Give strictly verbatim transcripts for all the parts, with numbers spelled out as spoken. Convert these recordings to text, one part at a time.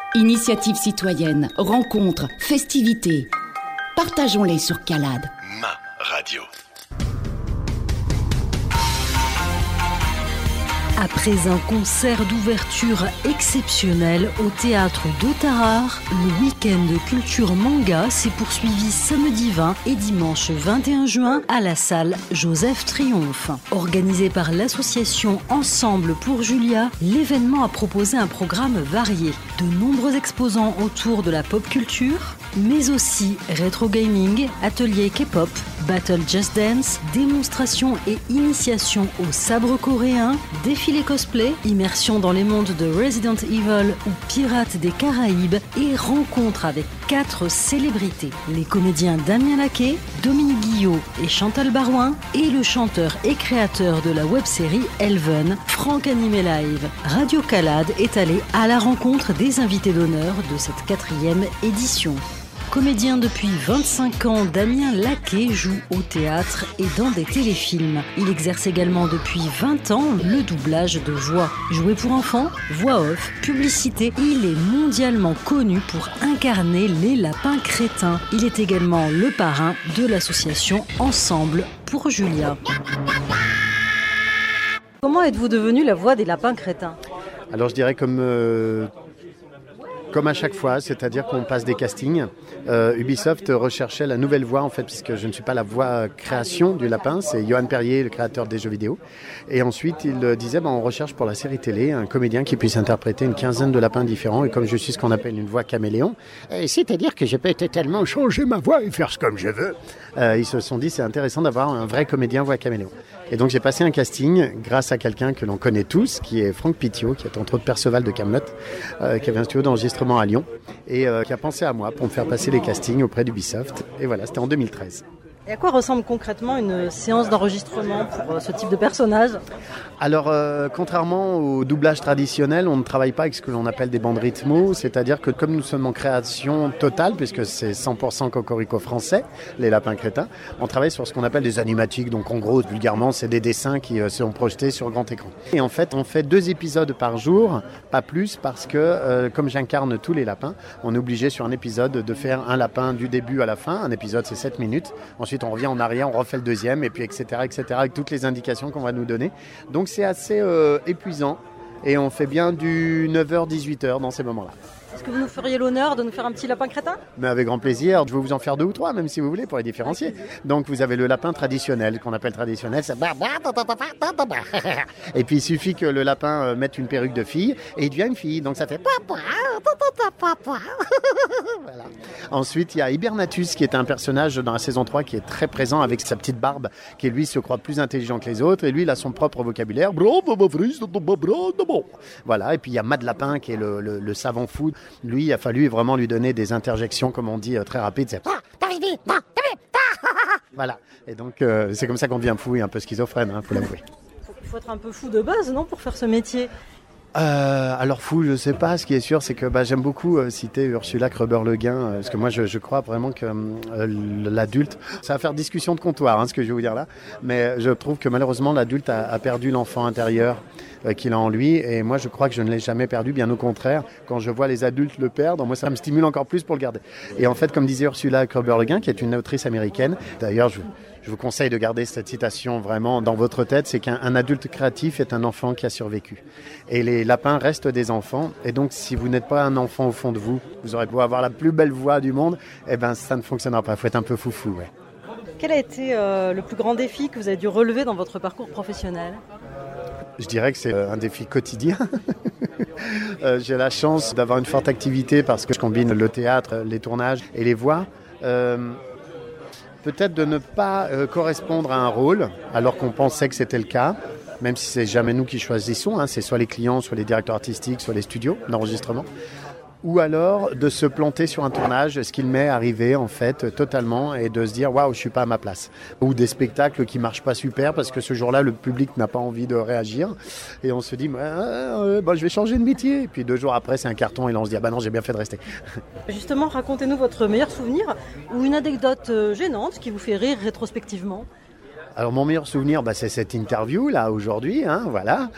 Initiatives citoyennes, rencontres, festivités. Partageons-les sur Calade. Ma radio. Après un concert d'ouverture exceptionnel au théâtre de Tarare, le week-end de culture manga s'est poursuivi samedi vingt et dimanche vingt et un juin à la salle Joseph Triomphe. Organisé par l'association Ensemble pour Julia, l'événement a proposé un programme varié. De nombreux exposants autour de la pop culture, mais aussi rétro gaming, ateliers K-pop, battle Just Dance, démonstrations et initiations au sabre coréen, défilés cosplay, immersion dans les mondes de Resident Evil ou Pirates des Caraïbes et rencontres avec quatre célébrités. Les comédiens Damien Laquet, Dominique Guillot et Chantal Barouin et le chanteur et créateur de la web-série Elven, Franck Animé Live. Radio Calade est allé à la rencontre des invités d'honneur de cette quatrième édition. Comédien depuis vingt-cinq ans, Damien Laquet joue au théâtre et dans des téléfilms. Il exerce également depuis vingt ans le doublage de voix. Joué pour enfants, voix off, publicité, il est mondialement connu pour incarner les lapins crétins. Il est également le parrain de l'association Ensemble pour Julia. Comment êtes-vous devenu la voix des lapins crétins ? Alors je dirais comme... Euh... Comme à chaque fois, c'est-à-dire qu'on passe des castings. Euh, Ubisoft recherchait la nouvelle voix, en fait, puisque je ne suis pas la voix création du lapin, c'est Johan Perrier, le créateur des jeux vidéo. Et ensuite, il disait, ben, on recherche pour la série télé un comédien qui puisse interpréter une quinzaine de lapins différents. Et comme je suis ce qu'on appelle une voix caméléon, euh, c'est-à-dire que je peux totalement changer ma voix et faire ce comme je veux, euh, ils se sont dit, c'est intéressant d'avoir un vrai comédien voix caméléon. Et donc j'ai passé un casting grâce à quelqu'un que l'on connaît tous, qui est Franck Pittiot, qui est entre autres Perceval de Kaamelott, euh, qui avait un studio d'enregistrement à Lyon et euh, qui a pensé à moi pour me faire passer les castings auprès d'Ubisoft. Et voilà, c'était en deux mille treize. Et à quoi ressemble concrètement une séance d'enregistrement pour euh, ce type de personnage ? Alors, euh, contrairement au doublage traditionnel, on ne travaille pas avec ce que l'on appelle des bandes rythmo, c'est-à-dire que comme nous sommes en création totale, puisque c'est cent pour cent cocorico français, les lapins crétins, on travaille sur ce qu'on appelle des animatiques, donc en gros, vulgairement, c'est des dessins qui euh, sont projetés sur grand écran. Et en fait, on fait deux épisodes par jour, pas plus, parce que euh, comme j'incarne tous les lapins, on est obligé sur un épisode de faire un lapin du début à la fin. Un épisode, c'est sept minutes. Ensuite, on revient en arrière, on refait le deuxième, et puis et cetera, et cetera, avec toutes les indications qu'on va nous donner. Donc c'est assez euh, épuisant, et on fait bien du neuf heures dix-huit heures dans ces moments-là. Est-ce que vous nous feriez l'honneur de nous faire un petit lapin crétin ? Mais avec grand plaisir, je vais vous en faire deux ou trois, même si vous voulez, pour les différencier. Donc vous avez le lapin traditionnel, qu'on appelle traditionnel, c'est... Et puis il suffit que le lapin mette une perruque de fille, et il devient une fille, donc ça fait... Voilà. Ensuite, il y a Hibernatus, qui est un personnage dans la saison trois qui est très présent avec sa petite barbe, qui lui se croit plus intelligent que les autres, et lui il a son propre vocabulaire. Voilà, et puis il y a Mad Lapin, qui est le, le, le savant fou. Lui, il a fallu vraiment lui donner des interjections, comme on dit, très rapides. C'est... Voilà, et donc euh, c'est comme ça qu'on devient fou et un peu schizophrène, hein, faut l'avouer. Il faut être un peu fou de base, non, pour faire ce métier ? Euh, alors fou, je sais pas. Ce qui est sûr, c'est que bah, j'aime beaucoup euh, citer Ursula Kreuber-Leguin, euh, parce que moi, je, je crois vraiment que euh, l'adulte, ça va faire discussion de comptoir, hein, ce que je vais vous dire là, mais je trouve que malheureusement, l'adulte a, a perdu l'enfant intérieur euh, qu'il a en lui, et moi, je crois que je ne l'ai jamais perdu, bien au contraire. Quand je vois les adultes le perdre, moi, ça me stimule encore plus pour le garder. Et en fait, comme disait Ursula Kreuber-Leguin, qui est une autrice américaine, d'ailleurs, je... Je vous conseille de garder cette citation vraiment dans votre tête, c'est qu'un adulte créatif est un enfant qui a survécu. Et les lapins restent des enfants, et donc si vous n'êtes pas un enfant au fond de vous, vous aurez beau avoir la plus belle voix du monde, eh ben ça ne fonctionnera pas, il faut être un peu foufou. Ouais. Quel a été euh, le plus grand défi que vous avez dû relever dans votre parcours professionnel ? Je dirais que c'est un défi quotidien. euh, j'ai la chance d'avoir une forte activité parce que je combine le théâtre, les tournages et les voix. Euh, Peut-être de ne pas euh, correspondre à un rôle, alors qu'on pensait que c'était le cas, même si c'est jamais nous qui choisissons, hein, c'est soit les clients, soit les directeurs artistiques, soit les studios d'enregistrement. Ou alors de se planter sur un tournage, ce qui m'est arrivé en fait totalement, et de se dire waouh, je suis pas à ma place. Ou des spectacles qui marchent pas super parce que ce jour-là le public n'a pas envie de réagir, et on se dit bah, euh, bah, je vais changer de métier. Et puis deux jours après c'est un carton, et là on se dit ah bah non, j'ai bien fait de rester. Justement, racontez-nous votre meilleur souvenir ou une anecdote gênante qui vous fait rire rétrospectivement. Alors mon meilleur souvenir, bah, c'est cette interview là aujourd'hui, hein, voilà.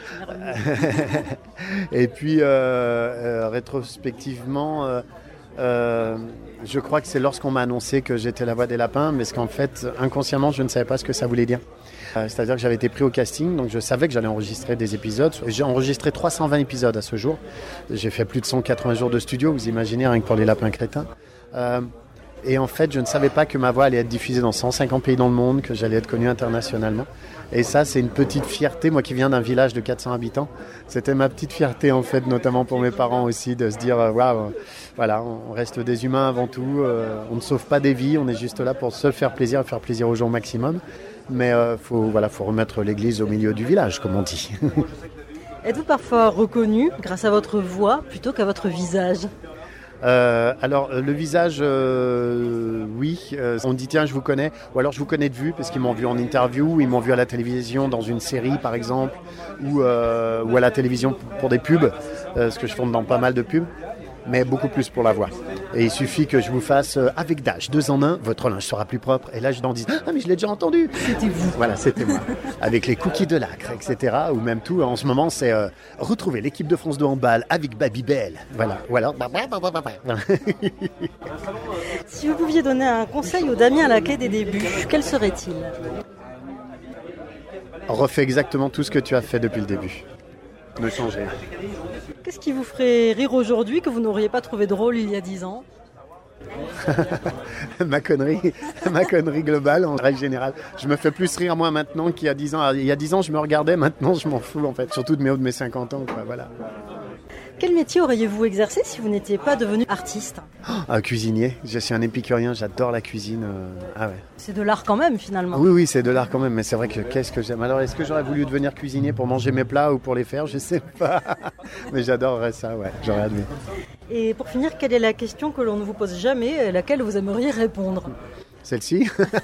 Et puis euh, euh, rétrospectivement, euh, euh, je crois que c'est lorsqu'on m'a annoncé que j'étais la voix des lapins, mais qu'en fait inconsciemment je ne savais pas ce que ça voulait dire. Euh, c'est-à-dire que j'avais été pris au casting, donc je savais que j'allais enregistrer des épisodes. J'ai enregistré trois cent vingt épisodes à ce jour. J'ai fait plus de cent quatre-vingts jours de studio, vous imaginez, rien que pour les lapins crétins. Euh, Et en fait, je ne savais pas que ma voix allait être diffusée dans cent cinquante pays dans le monde, que j'allais être connue internationalement. Et ça, c'est une petite fierté. Moi qui viens d'un village de quatre cents habitants, c'était ma petite fierté, en fait, notamment pour mes parents aussi, de se dire, waouh, wow, voilà, on reste des humains avant tout. Euh, on ne sauve pas des vies, on est juste là pour se faire plaisir et faire plaisir aux gens au maximum. Mais il euh, faut, voilà, faut remettre l'église au milieu du village, comme on dit. Êtes-vous parfois reconnu grâce à votre voix plutôt qu'à votre visage ? Euh, alors le visage, euh, oui, euh, on dit tiens je vous connais, ou alors je vous connais de vue parce qu'ils m'ont vu en interview, ils m'ont vu à la télévision dans une série par exemple, ou, euh, ou à la télévision pour des pubs, euh, ce que je fais dans pas mal de pubs, mais beaucoup plus pour la voix. Et il suffit que je vous fasse euh, avec Dash, deux en un, votre linge sera plus propre, et là je leur dis ah mais je l'ai déjà entendu. C'était vous. Voilà, c'était moi, avec les cookies de l'acre, et cetera. Ou même tout, en ce moment c'est euh, retrouver l'équipe de France de handball avec Babybel. Voilà, ou alors... Si vous pouviez donner un conseil au Damien Laquet des débuts, quel serait-il ? Refais exactement tout ce que tu as fait depuis le début. Ne changer. Qu'est-ce qui vous ferait rire aujourd'hui que vous n'auriez pas trouvé drôle il y a dix ans ? ma connerie, ma connerie globale en règle générale. Je me fais plus rire moi maintenant qu'il y a dix ans. Il y a dix ans, je me regardais, maintenant je m'en fous en fait, surtout de mes hauts de mes cinquante ans, quoi, voilà. Quel métier auriez-vous exercé si vous n'étiez pas devenu artiste ? Ah, cuisinier. Je suis un épicurien, j'adore la cuisine. Euh... Ah ouais. C'est de l'art quand même, finalement. Oui, oui, c'est de l'art quand même, mais c'est vrai que qu'est-ce que j'aime. Alors, est-ce que j'aurais voulu devenir cuisinier pour manger mes plats ou pour les faire ? Je sais pas. Mais j'adorerais ça, ouais, j'aurais admis. Et pour finir, quelle est la question que l'on ne vous pose jamais et à laquelle vous aimeriez répondre ? Celle-ci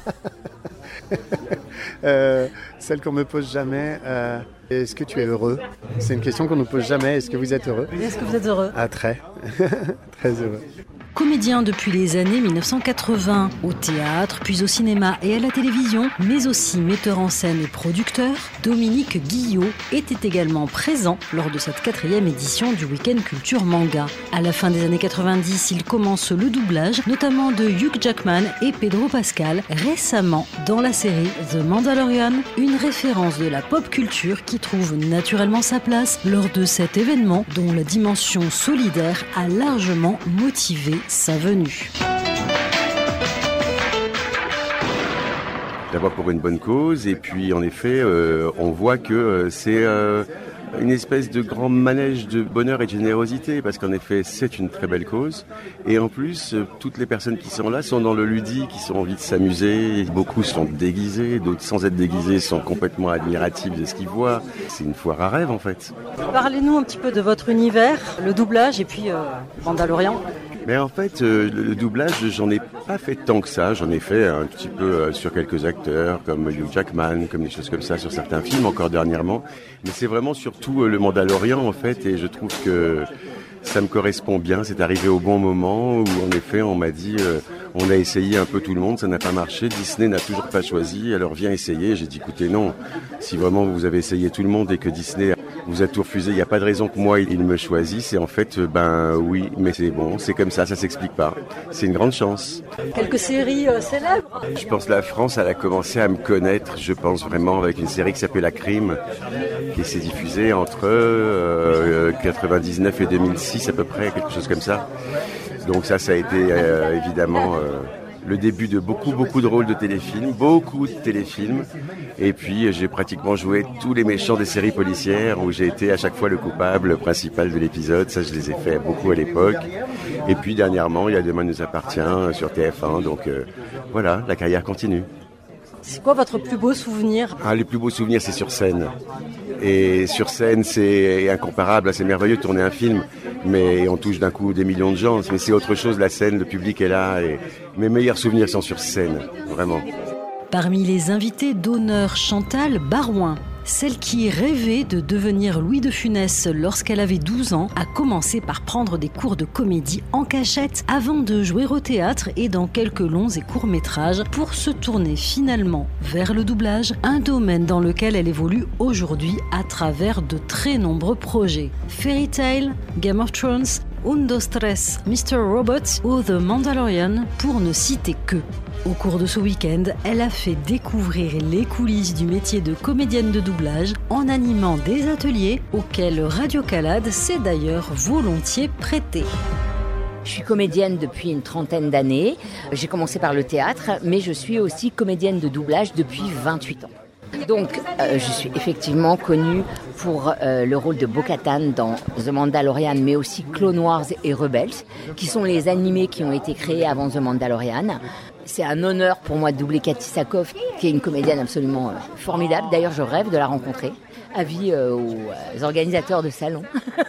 euh, Celle qu'on me pose jamais. Euh, est-ce que tu es heureux ? C'est une question qu'on ne pose jamais. Est-ce que vous êtes heureux ? Est-ce que vous êtes heureux ? Ah, très. Très heureux. Comédien depuis les années mille neuf cent quatre-vingts, au théâtre, puis au cinéma et à la télévision, mais aussi metteur en scène et producteur, Dominique Guillot était également présent lors de cette quatrième édition du Week-end Culture Manga. À la fin des années quatre-vingt-dix, il commence le doublage, notamment de Hugh Jackman et Pedro Pascal, récemment dans la série The Mandalorian, une référence de la pop culture qui trouve naturellement sa place lors de cet événement dont la dimension solidaire a largement motivé sa venue. D'abord pour une bonne cause, et puis en effet, euh, on voit que euh, c'est euh, une espèce de grand manège de bonheur et de générosité, parce qu'en effet, c'est une très belle cause. Et en plus, euh, toutes les personnes qui sont là sont dans le ludique, qui ont envie de s'amuser. Beaucoup sont déguisés, d'autres sans être déguisés sont complètement admiratifs de ce qu'ils voient. C'est une foire à rêve, en fait. Parlez-nous un petit peu de votre univers, le doublage et puis euh, Mandalorian. Mais en fait, euh, le, le doublage, j'en ai pas fait tant que ça. J'en ai fait un petit peu euh, sur quelques acteurs, comme Hugh Jackman, comme des choses comme ça, sur certains films, encore dernièrement. Mais c'est vraiment surtout euh, le Mandalorian, en fait, et je trouve que ça me correspond bien. C'est arrivé au bon moment où, en effet, on m'a dit, euh, on a essayé un peu tout le monde, ça n'a pas marché. Disney n'a toujours pas choisi, alors viens essayer. J'ai dit, écoutez, non. Si vraiment vous avez essayé tout le monde et que Disney vous a tout refusé, il n'y a pas de raison que moi, il me choisisse. Et en fait, ben oui, mais c'est bon, c'est comme ça, ça s'explique pas. C'est une grande chance. Quelques séries euh, célèbres. Je pense que la France, elle a commencé à me connaître, je pense vraiment, avec une série qui s'appelle La Crime, qui s'est diffusée entre euh, quatre-vingt-dix-neuf et deux mille six à peu près, quelque chose comme ça. Donc ça, ça a été euh, évidemment... Euh, le début de beaucoup, beaucoup de rôles de téléfilms, beaucoup de téléfilms. Et puis, j'ai pratiquement joué tous les méchants des séries policières où j'ai été à chaque fois le coupable principal de l'épisode. Ça, je les ai fait beaucoup à l'époque. Et puis, dernièrement, il y a Demain nous appartient sur T F un. Donc, euh, voilà, la carrière continue. C'est quoi votre plus beau souvenir ? Ah, les plus beaux souvenirs, c'est sur scène. Et sur scène, c'est incomparable. C'est merveilleux de tourner un film, mais on touche d'un coup des millions de gens. Mais c'est autre chose, la scène, le public est là. Et mes meilleurs souvenirs sont sur scène, vraiment. Parmi les invités d'honneur, Chantal Barouin. Celle qui rêvait de devenir Louis de Funès lorsqu'elle avait douze ans a commencé par prendre des cours de comédie en cachette avant de jouer au théâtre et dans quelques longs et courts métrages pour se tourner finalement vers le doublage, un domaine dans lequel elle évolue aujourd'hui à travers de très nombreux projets. Fairy Tail, Game of Thrones, Un, dos, tres, mister Robot ou The Mandalorian pour ne citer que. Au cours de ce week-end, elle a fait découvrir les coulisses du métier de comédienne de doublage en animant des ateliers auxquels Radio Calade s'est d'ailleurs volontiers prêtée. Je suis comédienne depuis une trentaine d'années. J'ai commencé par le théâtre, mais je suis aussi comédienne de doublage depuis vingt-huit ans. Donc, euh, je suis effectivement connue pour euh, le rôle de Bo-Katan dans The Mandalorian, mais aussi Clone Wars et Rebels, qui sont les animés qui ont été créés avant The Mandalorian. C'est un honneur pour moi de doubler Cathy Sakoff, qui est une comédienne absolument euh, formidable. D'ailleurs, je rêve de la rencontrer. Avis euh, aux organisateurs de salons.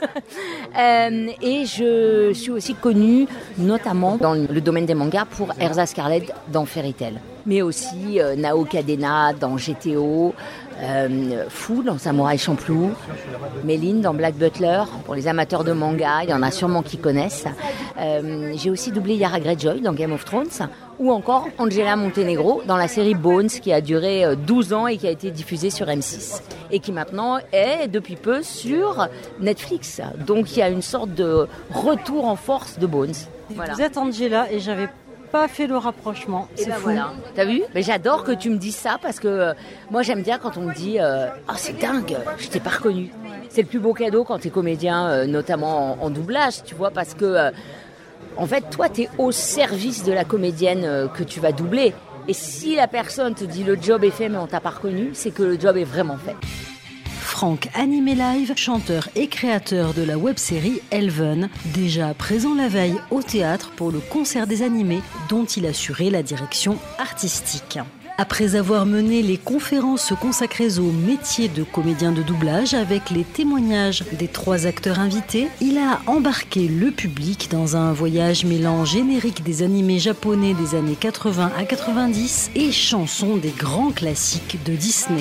euh, et je suis aussi connue, notamment dans le domaine des mangas, pour Erza Scarlet dans Fairy Tail. Mais aussi euh, Nao Cadena dans G T O, euh, Fou dans Samouraï Champloo, Méline dans Black Butler. Pour les amateurs de manga, il y en a sûrement qui connaissent. Euh, j'ai aussi doublé Yara Greyjoy dans Game of Thrones, ou encore Angela Montenegro dans la série Bones, qui a duré douze ans et qui a été diffusée sur M six. Et qui maintenant est, depuis peu, sur Netflix. Donc il y a une sorte de retour en force de Bones. Voilà. Vous êtes Angela et j'avais pas fait le rapprochement. C'est ben fou. Voilà. T'as vu ? Mais j'adore que tu me dises ça parce que euh, moi j'aime bien quand on me dit euh, « Ah, oh, c'est dingue, je t'ai pas reconnue ». C'est le plus beau cadeau quand t'es comédien, euh, notamment en, en doublage, tu vois, parce que euh, en fait, toi, t'es au service de la comédienne euh, que tu vas doubler. Et si la personne te dit « Le job est fait, mais on t'a pas reconnu », c'est que le job est vraiment fait. Franck Animé Live, chanteur et créateur de la web-série Elven, déjà présent la veille au théâtre pour le concert des animés dont il assurait la direction artistique. Après avoir mené les conférences consacrées au métier de comédien de doublage avec les témoignages des trois acteurs invités, il a embarqué le public dans un voyage mêlant générique des animés japonais des années quatre-vingts à quatre-vingt-dix et chansons des grands classiques de Disney.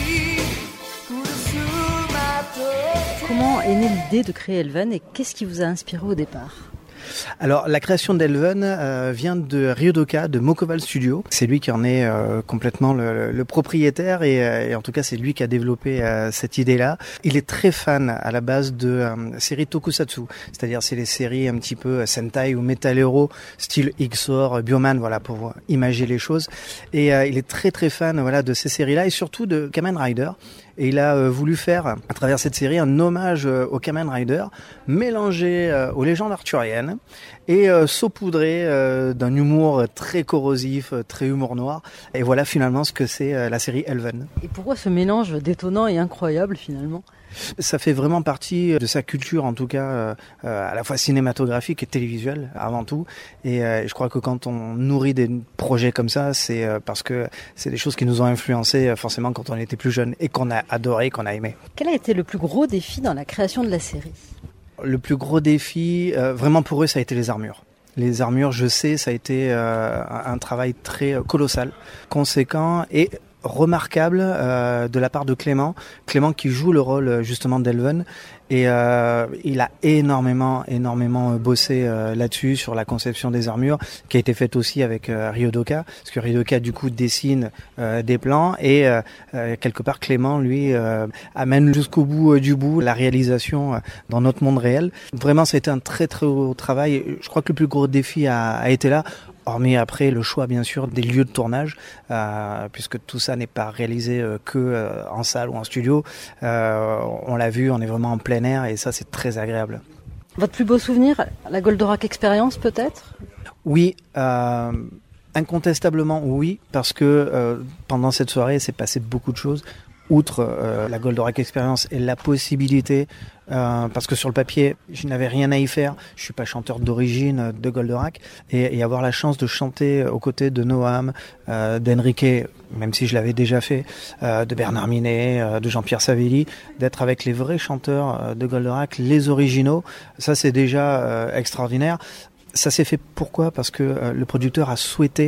Comment est née l'idée de créer Elven et qu'est-ce qui vous a inspiré au départ ? Alors, la création d'Elven euh, vient de Ryodoka, de Mokoval Studio. C'est lui qui en est euh, complètement le, le propriétaire et, euh, et en tout cas, c'est lui qui a développé euh, cette idée-là. Il est très fan à la base de euh, séries tokusatsu, c'est-à-dire c'est les séries un petit peu Sentai ou Metal Hero, style X O R, Bioman, voilà, pour imager les choses. Et euh, il est très très fan, voilà, de ces séries-là et surtout de Kamen Rider. Et il a euh, voulu faire, à travers cette série, un hommage euh, au Kamen Rider, mélangé euh, aux légendes arthuriennes et euh, saupoudré euh, d'un humour très corrosif, très humour noir. Et voilà finalement ce que c'est euh, la série Elven. Et pourquoi ce mélange détonnant et incroyable finalement ? Ça fait vraiment partie de sa culture, en tout cas, euh, à la fois cinématographique et télévisuelle, avant tout. Et euh, je crois que quand on nourrit des projets comme ça, c'est euh, parce que c'est des choses qui nous ont influencés euh, forcément quand on était plus jeune et qu'on a adoré, qu'on a aimé. Quel a été le plus gros défi dans la création de la série ? Le plus gros défi, euh, vraiment pour eux, ça a été les armures. Les armures, je sais, ça a été euh, un travail très colossal, conséquent et remarquable euh, de la part de Clément. Clément qui joue le rôle justement d'Elven et euh, il a énormément, énormément bossé euh, là-dessus sur la conception des armures qui a été faite aussi avec euh, Ryodoka, parce que Ryodoka du coup dessine euh, des plans et euh, euh, quelque part Clément lui euh, amène jusqu'au bout euh, du bout la réalisation euh, dans notre monde réel. Vraiment, ça a été un très très haut travail. Je crois que le plus gros défi a, a été là. Hormis après le choix bien sûr des lieux de tournage, euh, puisque tout ça n'est pas réalisé euh, que euh, en salle ou en studio. Euh, on l'a vu, on est vraiment en plein air et ça c'est très agréable. Votre plus beau souvenir, la Goldorak Experience peut-être ? Oui, euh, incontestablement oui, parce que euh, pendant cette soirée s'est passé beaucoup de choses. Outre euh, la Goldorak Experience et la possibilité, euh, parce que sur le papier, je n'avais rien à y faire, je suis pas chanteur d'origine de Goldorak, et, et avoir la chance de chanter aux côtés de Noam, euh, d'Enrique, même si je l'avais déjà fait, euh, de Bernard Minet, euh, de Jean-Pierre Savelli, d'être avec les vrais chanteurs de Goldorak, les originaux, ça c'est déjà euh, extraordinaire. Ça s'est fait pourquoi ? Parce que euh, le producteur a souhaité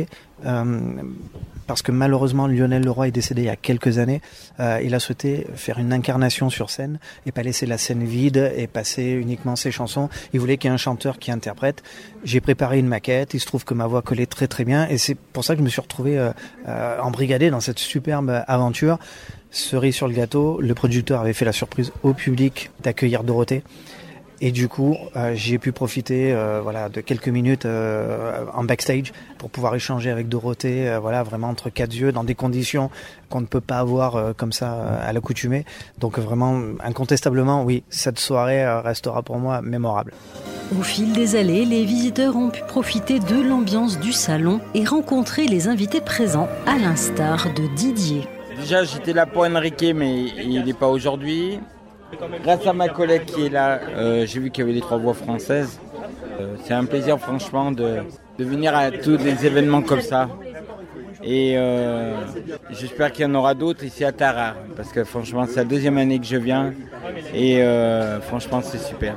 Euh, parce que malheureusement Lionel Leroy est décédé il y a quelques années. Euh, il a souhaité faire une incarnation sur scène et pas laisser la scène vide et passer uniquement ses chansons. Il voulait qu'il y ait un chanteur qui interprète. J'ai préparé une maquette, il se trouve que ma voix collait très très bien et c'est pour ça que je me suis retrouvé euh, euh, embrigadé dans cette superbe aventure. Cerise sur le gâteau, le producteur avait fait la surprise au public d'accueillir Dorothée. Et du coup, euh, j'ai pu profiter euh, voilà, de quelques minutes euh, en backstage pour pouvoir échanger avec Dorothée, euh, voilà, vraiment entre quatre yeux, dans des conditions qu'on ne peut pas avoir euh, comme ça euh, à l'accoutumée. Donc vraiment, incontestablement, oui, cette soirée euh, restera pour moi mémorable. Au fil des allées, les visiteurs ont pu profiter de l'ambiance du salon et rencontrer les invités présents, à l'instar de Didier. Déjà, j'étais là pour Enrique, mais il n'est pas aujourd'hui. Grâce à ma collègue qui est là, euh, j'ai vu qu'il y avait les trois voix françaises. Euh, c'est un plaisir franchement de, de venir à tous les événements comme ça. Et euh, j'espère qu'il y en aura d'autres ici à Tarare. Parce que franchement c'est la deuxième année que je viens. Et euh, franchement c'est super.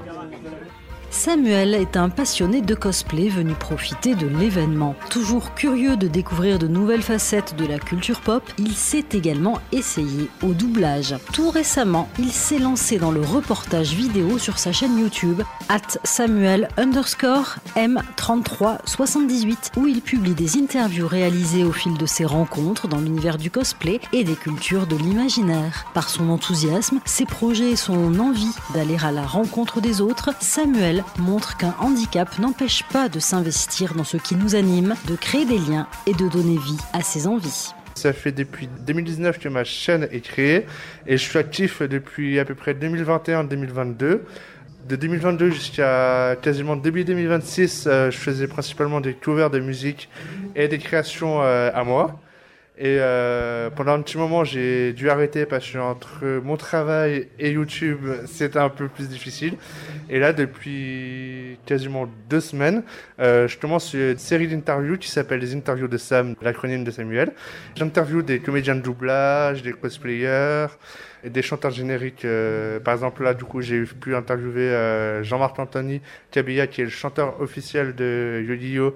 Samuel est un passionné de cosplay venu profiter de l'événement. Toujours curieux de découvrir de nouvelles facettes de la culture pop, il s'est également essayé au doublage. Tout récemment, il s'est lancé dans le reportage vidéo sur sa chaîne YouTube arobase Samuel underscore M trente-trois soixante-dix-huit où il publie des interviews réalisées au fil de ses rencontres dans l'univers du cosplay et des cultures de l'imaginaire. Par son enthousiasme, ses projets et son envie d'aller à la rencontre des autres, Samuel montre qu'un handicap n'empêche pas de s'investir dans ce qui nous anime, de créer des liens et de donner vie à ses envies. Ça fait depuis deux mille dix-neuf que ma chaîne est créée et je suis actif depuis à peu près deux mille vingt et un deux mille vingt-deux. De deux mille vingt-deux jusqu'à quasiment début deux mille vingt-six, euh, je faisais principalement des covers de musique et des créations euh, à moi. Et euh, pendant un petit moment, j'ai dû arrêter parce que entre mon travail et YouTube, c'était un peu plus difficile. Et là, depuis quasiment deux semaines, euh, je commence une série d'interviews qui s'appelle les interviews de Sam, l'acronyme de Samuel. J'interviewe des comédiens de doublage, des cosplayers et des chanteurs génériques. Euh, par exemple, là, du coup, j'ai pu interviewer euh, Jean-Marc Anthony Cabilla, qui est le chanteur officiel de Yu-Gi-Oh!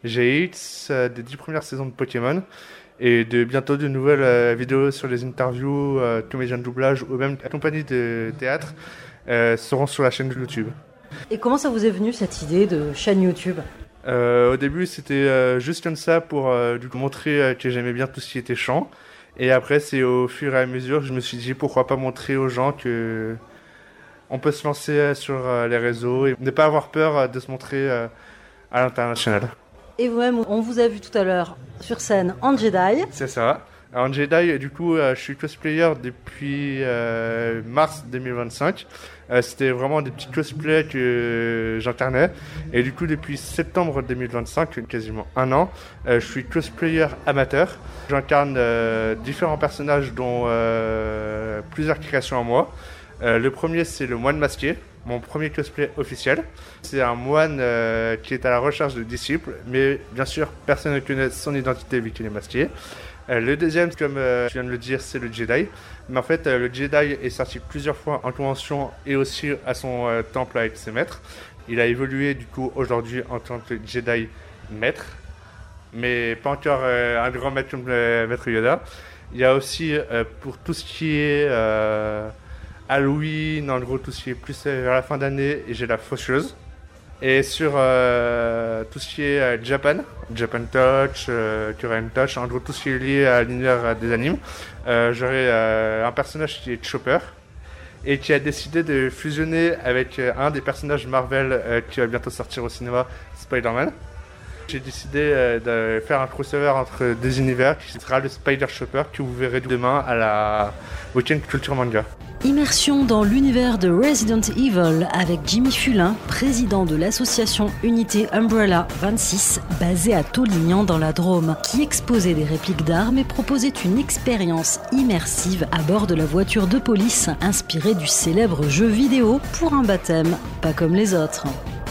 G X, euh, des dix premières saisons de Pokémon. Et de bientôt de nouvelles euh, vidéos sur les interviews, euh, comédiens de doublage ou même compagnies de théâtre euh, seront sur la chaîne de YouTube. Et comment ça vous est venu cette idée de chaîne YouTube ? euh, Au début, c'était euh, juste comme ça pour euh, du coup, montrer euh, que j'aimais bien tout ce qui était chant. Et après, c'est au fur et à mesure que je me suis dit pourquoi pas montrer aux gens que on peut se lancer sur euh, les réseaux et ne pas avoir peur euh, de se montrer euh, à l'international. Et vous-même, on vous a vu tout à l'heure sur scène en Jedi. C'est ça. En Jedi, du coup, euh, je suis cosplayer depuis euh, mars deux mille vingt-cinq. Euh, c'était vraiment des petits cosplays que j'incarnais. Et du coup, depuis septembre deux mille vingt-cinq, quasiment un an, euh, je suis cosplayer amateur. J'incarne euh, différents personnages, dont euh, plusieurs créations à moi. Euh, le premier, c'est le moine masqué. Mon premier cosplay officiel. C'est un moine euh, qui est à la recherche de disciples, mais bien sûr, personne ne connaît son identité vu qu'il est masqué. Euh, le deuxième, comme euh, je viens de le dire, c'est le Jedi. Mais en fait, euh, le Jedi est sorti plusieurs fois en convention et aussi à son euh, temple avec ses maîtres. Il a évolué du coup aujourd'hui en tant que Jedi maître, mais pas encore euh, un grand maître comme le maître Yoda. Il y a aussi, euh, pour tout ce qui est... Euh, Halloween, en gros tout ce qui est plus vers la fin d'année, et j'ai la faucheuse. Et sur euh, tout ce qui est euh, Japan, Japan Touch, euh, Korean Touch, en gros tout ce qui est lié à l'univers des animes, euh, j'aurai euh, un personnage qui est Chopper et qui a décidé de fusionner avec euh, un des personnages Marvel euh, qui va bientôt sortir au cinéma, Spider-Man. J'ai décidé euh, de faire un crossover entre deux univers qui sera le Spider Chopper que vous verrez demain à la Weekend Culture Manga. Immersion dans l'univers de Resident Evil avec Jimmy Fulin, président de l'association Unité Umbrella vingt-six, basée à Taulignan dans la Drôme, qui exposait des répliques d'armes et proposait une expérience immersive à bord de la voiture de police inspirée du célèbre jeu vidéo pour un baptême, pas comme les autres.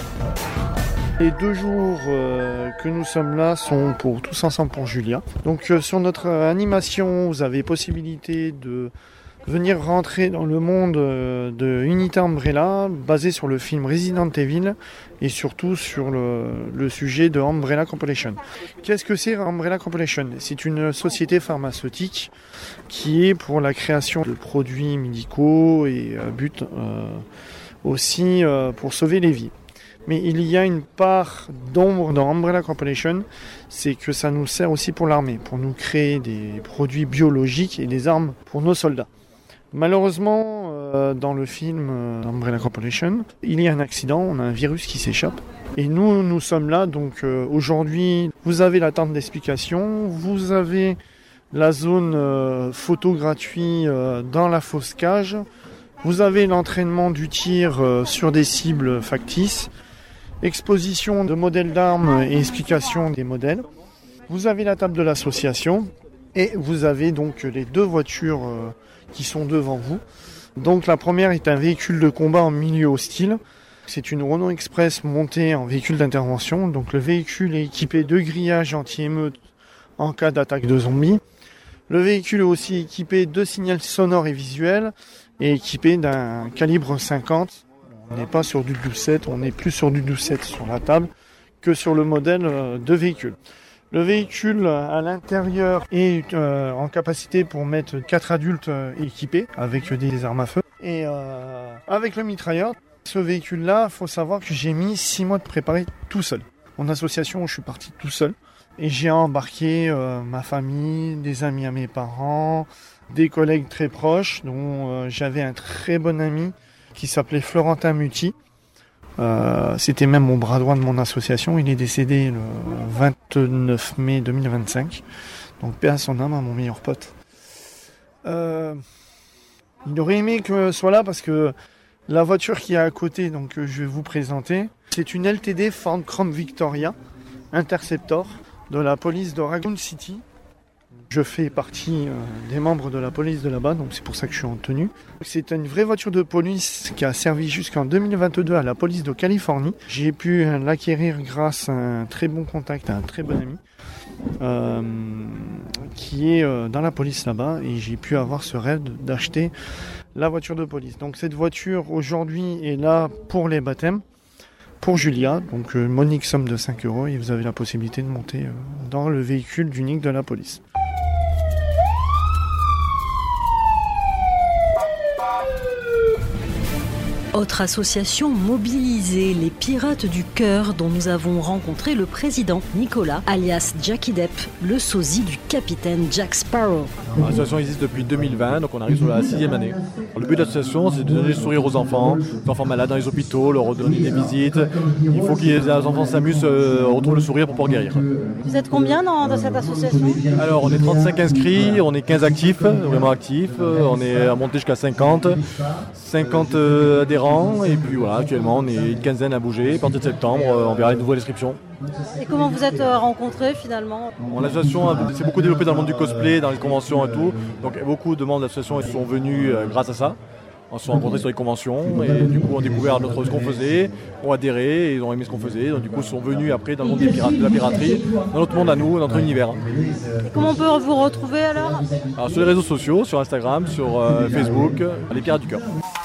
Les deux jours euh, que nous sommes là sont pour Tous Ensemble pour Julien. Donc euh, sur notre animation, vous avez possibilité de venir rentrer dans le monde de Unité Umbrella, basé sur le film Resident Evil et surtout sur le, le sujet de Umbrella Corporation. Qu'est-ce que c'est Umbrella Corporation ? C'est une société pharmaceutique qui est pour la création de produits médicaux et euh, but euh, aussi euh, pour sauver les vies. Mais il y a une part d'ombre dans Umbrella Corporation, c'est que ça nous sert aussi pour l'armée, pour nous créer des produits biologiques et des armes pour nos soldats. Malheureusement, euh, dans le film euh, Umbrella Corporation, il y a un accident, on a un virus qui s'échappe. Et nous, nous sommes là, donc euh, aujourd'hui, vous avez la tente d'explication, vous avez la zone euh, photo gratuit euh, dans la fausse cage, vous avez l'entraînement du tir euh, sur des cibles factices, exposition de modèles d'armes et explication des modèles. Vous avez la table de l'association et vous avez donc les deux voitures euh, qui sont devant vous. Donc la première est un véhicule de combat en milieu hostile. C'est une Renault Express montée en véhicule d'intervention. Donc le véhicule est équipé de grillages anti-émeute en cas d'attaque de zombies. Le véhicule est aussi équipé de signaux sonores et visuels et équipé d'un calibre cinquante. On n'est pas sur du douze sept, on est plus sur du douze sept sur la table que sur le modèle de véhicule. Le véhicule à l'intérieur est euh, en capacité pour mettre quatre adultes euh, équipés avec des armes à feu. Et euh, avec le mitrailleur, ce véhicule-là, il faut savoir que j'ai mis six mois de préparer tout seul. Mon association, je suis parti tout seul. Et j'ai embarqué euh, ma famille, des amis à mes parents, des collègues très proches, dont euh, j'avais un très bon ami qui s'appelait Florentin Muti. Euh, c'était même mon bras droit de mon association. Il est décédé le vingt-neuf mai deux mille vingt-cinq. Donc paix à son âme, à mon meilleur pote. Euh, il aurait aimé que je sois là parce que la voiture qui est à côté, donc que je vais vous présenter, c'est une L T D Ford Crown Victoria Interceptor de la police de Raccoon City. Je fais partie euh, des membres de la police de là-bas, donc c'est pour ça que je suis en tenue. C'est une vraie voiture de police qui a servi jusqu'en deux mille vingt-deux à la police de Californie. J'ai pu euh, l'acquérir grâce à un très bon contact, à un très bon ami, euh, qui est euh, dans la police là-bas, et j'ai pu avoir ce rêve d'acheter la voiture de police. Donc cette voiture aujourd'hui est là pour les baptêmes, pour Julia, donc euh, monique somme de cinq euros, et vous avez la possibilité de monter euh, dans le véhicule d'unique de la police. Autre association mobilisée, les Pirates du Cœur, dont nous avons rencontré le président Nicolas, alias Jackie Depp, le sosie du capitaine Jack Sparrow. L'association existe depuis deux mille vingt, donc on arrive sur la sixième année. Le but de l'association, c'est de donner le sourire aux enfants, aux enfants malades dans les hôpitaux, leur donner des visites. Il faut que les enfants s'amusent, euh, retrouvent le sourire pour pouvoir guérir. Vous êtes combien dans, dans cette association ? Alors, on est trente-cinq inscrits, on est quinze actifs, vraiment actifs. On est à monter jusqu'à cinquante, cinquante euh, adhérents. Et puis voilà, actuellement on est une quinzaine à bouger. À partir de septembre, on verra les nouvelles inscriptions. Et comment vous êtes rencontrés finalement ? Bon, l'association s'est beaucoup développée dans le monde du cosplay, dans les conventions et tout. Donc beaucoup de membres de l'association sont venus grâce à ça. On se sont rencontrés sur les conventions et du coup ont découvert notre, ce qu'on faisait, ont adhéré et ils ont aimé ce qu'on faisait. Donc du coup ils sont venus après dans le monde des pirates, de la piraterie, dans notre monde à nous, notre univers. Et comment on peut vous retrouver alors ? Alors sur les réseaux sociaux, sur Instagram, sur euh, Facebook, les Pirates du Cœur.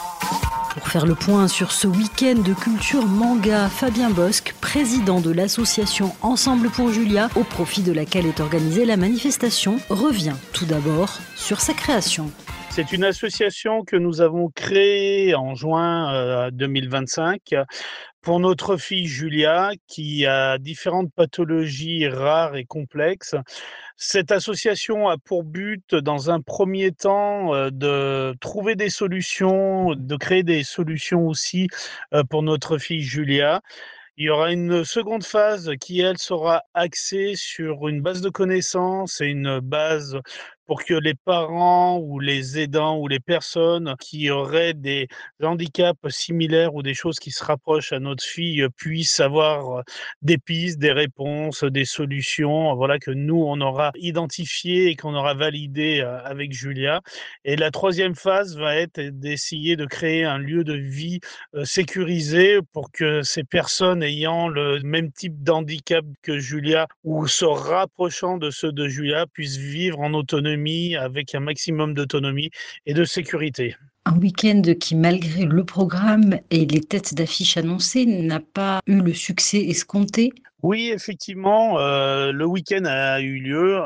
Pour faire le point sur ce week-end de culture manga, Fabien Bosque, président de l'association Ensemble pour Julia, au profit de laquelle est organisée la manifestation, revient tout d'abord sur sa création. C'est une association que nous avons créée en juin euh, deux mille vingt-cinq pour notre fille Julia qui a différentes pathologies rares et complexes. Cette association a pour but, dans un premier temps, euh, de trouver des solutions, de créer des solutions aussi euh, pour notre fille Julia. Il y aura une seconde phase qui, elle, sera axée sur une base de connaissances et une base pour que les parents ou les aidants ou les personnes qui auraient des handicaps similaires ou des choses qui se rapprochent à notre fille puissent avoir des pistes, des réponses, des solutions, voilà, que nous, on aura identifié et qu'on aura validé avec Julia. Et la troisième phase va être d'essayer de créer un lieu de vie sécurisé pour que ces personnes ayant le même type d'handicap que Julia ou se rapprochant de ceux de Julia puissent vivre en autonomie gastronomie avec un maximum d'autonomie et de sécurité. Un week-end qui, malgré le programme et les têtes d'affiche annoncées, n'a pas eu le succès escompté. Oui, effectivement, euh, le week-end a eu lieu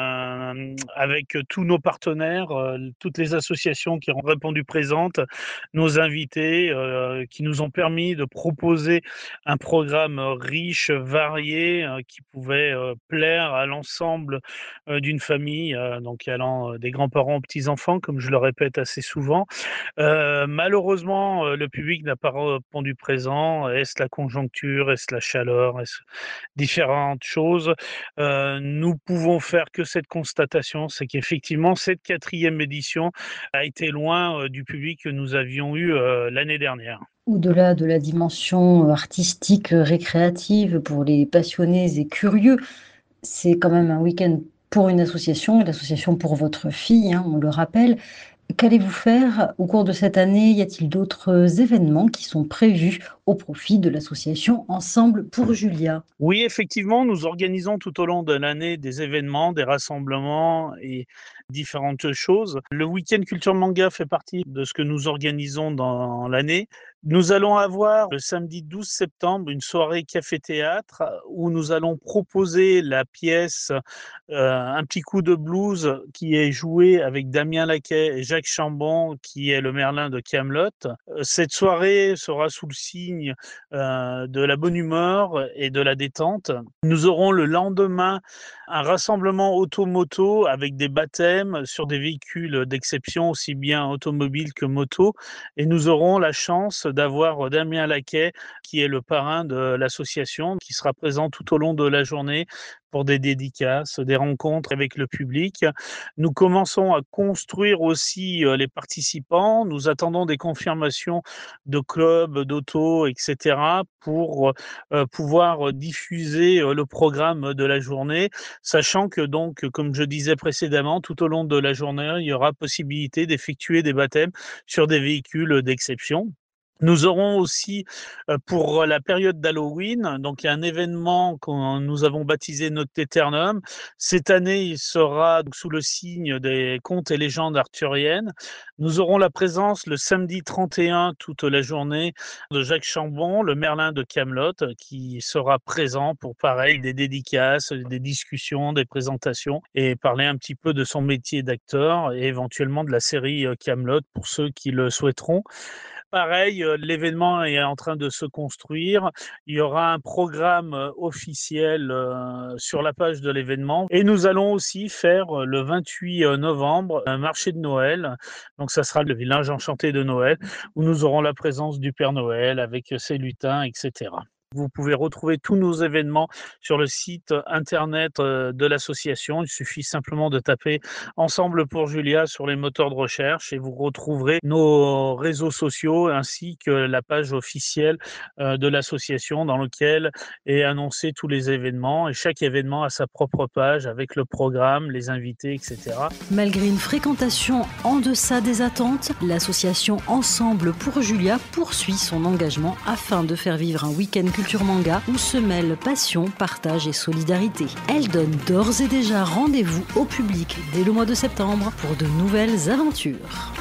euh, avec tous nos partenaires, euh, toutes les associations qui ont répondu présentes, nos invités euh, qui nous ont permis de proposer un programme riche, varié, euh, qui pouvait euh, plaire à l'ensemble euh, d'une famille, euh, donc allant des grands-parents aux petits-enfants, comme je le répète assez souvent. Euh, malheureusement, le public n'a pas répondu présent. Est-ce la conjoncture? Est-ce la chaleur? Est-ce différentes choses. Euh, nous pouvons faire que cette constatation, c'est qu'effectivement, cette quatrième édition a été loin euh, du public que nous avions eu euh, l'année dernière. Au-delà de la dimension artistique, récréative pour les passionnés et curieux, c'est quand même un week-end pour une association, et l'association pour votre fille, hein, on le rappelle. Qu'allez-vous faire au cours de cette année? Y a-t-il d'autres événements qui sont prévus au profit de l'association Ensemble pour Julia? Oui, effectivement, nous organisons tout au long de l'année des événements, des rassemblements et différentes choses. Le week-end culture manga fait partie de ce que nous organisons dans l'année. Nous allons avoir le samedi douze septembre une soirée café-théâtre où nous allons proposer la pièce euh, Un petit coup de blues qui est jouée avec Damien Laquet et Jacques Chambon qui est le Merlin de Kaamelott. Cette soirée sera sous le signe euh, de la bonne humeur et de la détente. Nous aurons le lendemain un rassemblement automoto avec des baptêmes sur des véhicules d'exception aussi bien automobiles que moto et nous aurons la chance d'avoir Damien Laquet, qui est le parrain de l'association, qui sera présent tout au long de la journée pour des dédicaces, des rencontres avec le public. Nous commençons à construire aussi les participants. Nous attendons des confirmations de clubs, d'auto, et cetera pour euh, pouvoir diffuser le programme de la journée, sachant que donc, comme je disais précédemment, tout au long de la journée, il y aura possibilité d'effectuer des baptêmes sur des véhicules d'exception. Nous aurons aussi pour la période d'Halloween, donc il y a un événement que nous avons baptisé Nocteternum. Cette année, il sera sous le signe des contes et légendes arthuriennes. Nous aurons la présence le samedi trente et un toute la journée de Jacques Chambon, le Merlin de Kaamelott, qui sera présent pour pareil des dédicaces, des discussions, des présentations et parler un petit peu de son métier d'acteur et éventuellement de la série Kaamelott pour ceux qui le souhaiteront. Pareil, l'événement est en train de se construire. Il y aura un programme officiel euh, sur la page de l'événement. Et nous allons aussi faire le vingt-huit novembre un marché de Noël. Donc ça sera le village enchanté de Noël où nous aurons la présence du Père Noël avec ses lutins, et cetera. Vous pouvez retrouver tous nos événements sur le site internet de l'association. Il suffit simplement de taper Ensemble pour Julia sur les moteurs de recherche et vous retrouverez nos réseaux sociaux ainsi que la page officielle de l'association dans laquelle est annoncé tous les événements. Et chaque événement a sa propre page avec le programme, les invités, et cetera. Malgré une fréquentation en deçà des attentes, l'association Ensemble pour Julia poursuit son engagement afin de faire vivre un week-end culture manga où se mêlent passion, partage et solidarité. Elle donne d'ores et déjà rendez-vous au public dès le mois de septembre pour de nouvelles aventures.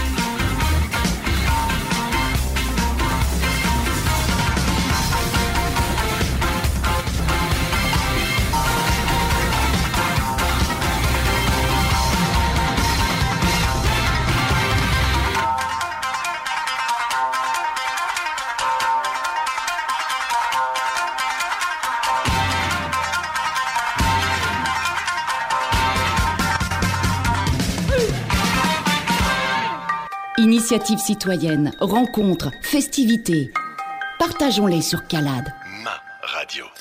Initiatives citoyennes, rencontres, festivités. Partageons-les sur Calade. Ma radio.